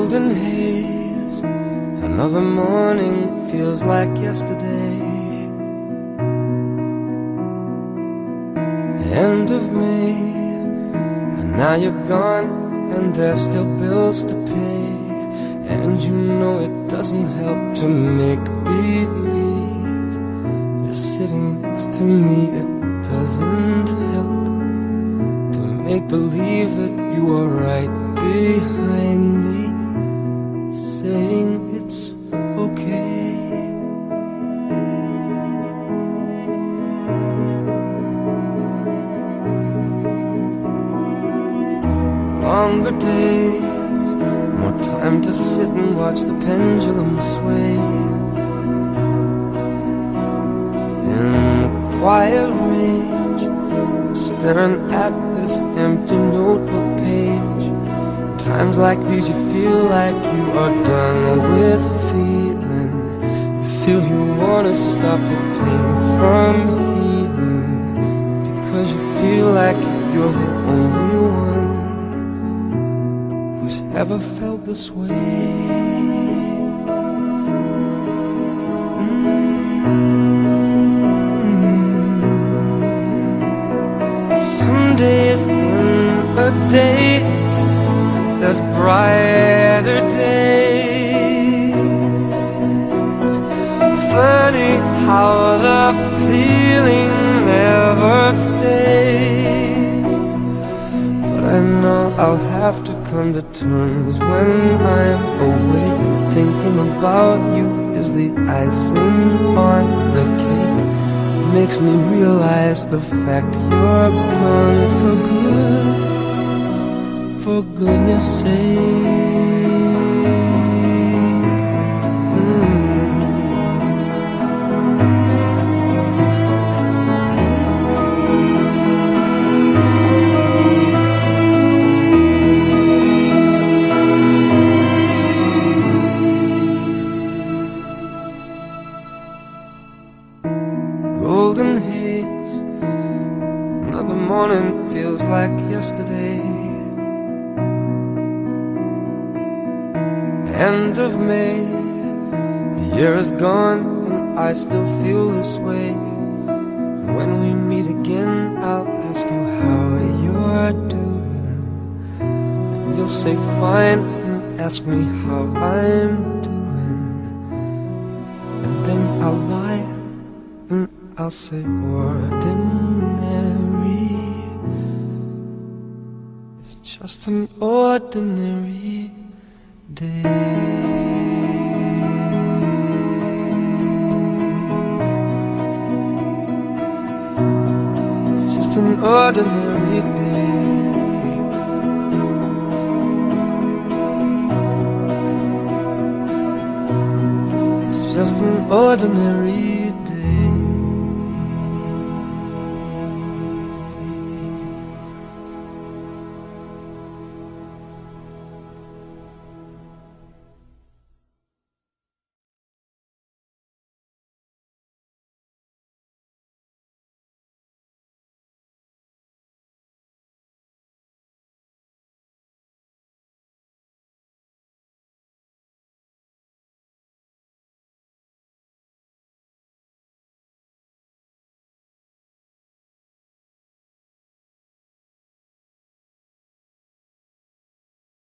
golden haze. Another morning feels like yesterday. End of May, and now you're gone, and there's still bills to pay. And you know it doesn't help to make believe you're sitting next to me. It doesn't help to make believe that you are right behind me, saying it's okay. Longer days, more time to sit and watch the pendulum sway. In the quiet range, staring at this empty notebook page. Times like these you feel like you are done with feeling. You feel you wanna stop the pain from healing, because you feel like you're the only one who's ever felt this way. Some days in the days, there's brighter days. Funny how the feeling never stays. But I know I'll have to come to terms when I'm awake. Thinking about you is the icing on the cake. Makes me realize the fact you're gone for good. For goodness sake. Golden haze, another morning feels like yesterday. End of May, the year is gone and I still feel this way. When we meet again, I'll ask you how you're doing, and you'll say fine, and ask me how I'm doing. And then I'll lie, and I'll say ordinary. It's just an ordinary day. It's just an ordinary day. It's just an ordinary